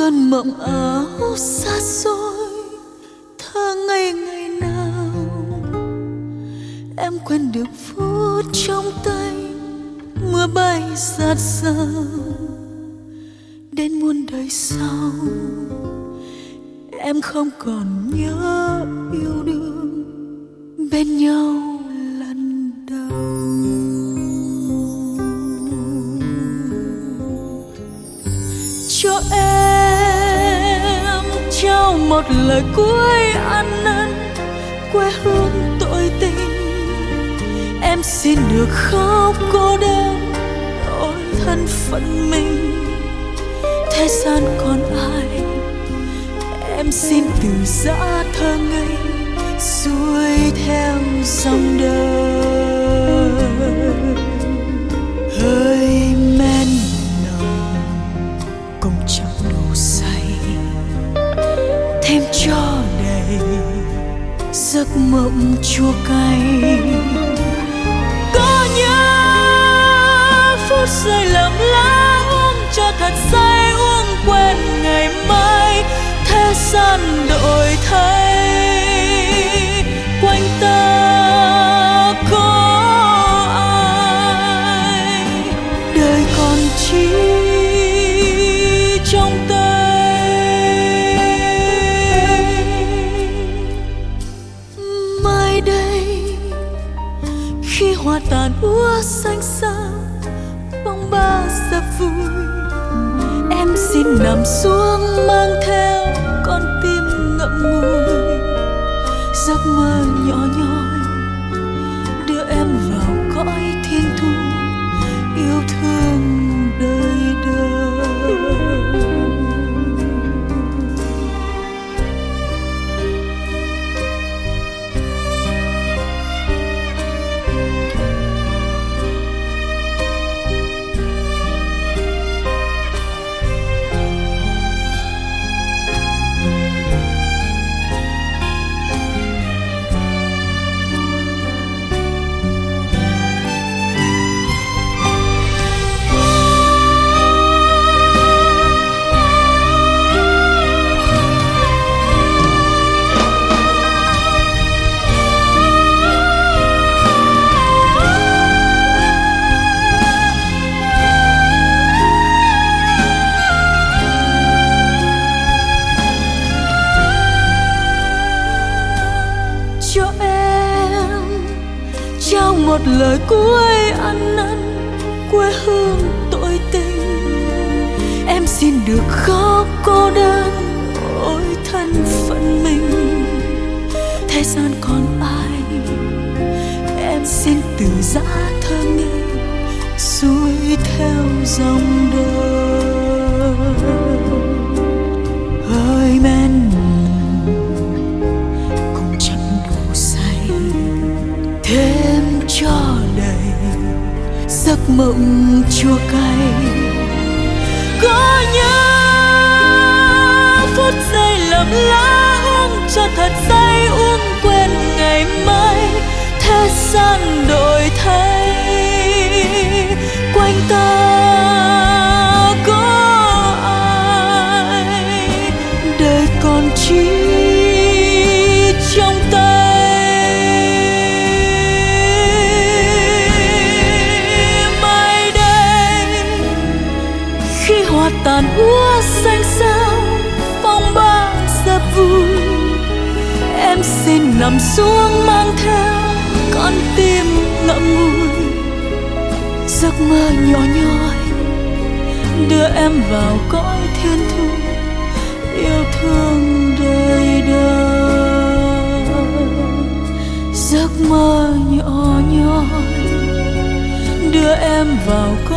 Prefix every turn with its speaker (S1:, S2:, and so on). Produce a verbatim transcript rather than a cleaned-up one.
S1: cơn mộng ảo xa xôi thơ ngây ngày nào. Em quên được phút trong tay mưa bay rạt rào. Đến muôn đời sau em không còn nhớ yêu đương bên nhau lần đầu. Cho em trao một lời cuối ăn năn quê hương tội tình. Em xin được khóc cô đơn ôi thân phận mình. Thế gian còn ai em xin từ giã thơ ngây xuôi theo dòng đời. Hơi men nồng cùng chẳng đủ say, thêm cho đầy giấc mộng chua cay. Có nhớ phút giây lầm lỡ uống cho thật say, uống quên ngày mai. Thế gian đổi thay quanh ta có ai, đời còn chi trong tay. Mai đây khi hoa tàn úa xanh xa bóng ba dập vui, em xin nằm xuống mang theo con tim ngậm ngùi. Giấc mơ nhỏ nhoi đưa em vào cõi thiên thu yêu thương đời đời. Một lời cuối ăn năn quê hương tội tình. Em xin được khóc cô đơn ôi thân phận mình. Thế gian còn ai em xin từ giã thơ ngây xuôi theo dòng đời. Hơi men cũng chẳng đủ say, thêm cho đầy giấc mộng chua cay. Có nhớ phút giây lầm lỡ uống cho thật say, uống quên ngày mai. Thế gian đổi thay quanh ta có ai, đời còn chi trong tay. Tàn úa xanh xao phong ba dập vui, em xin nằm xuống mang theo con tim ngậm ngùi. Giấc mơ nhỏ nhoi đưa em vào cõi thiên thu yêu thương đời đời. Giấc mơ nhỏ nhoi đưa em vào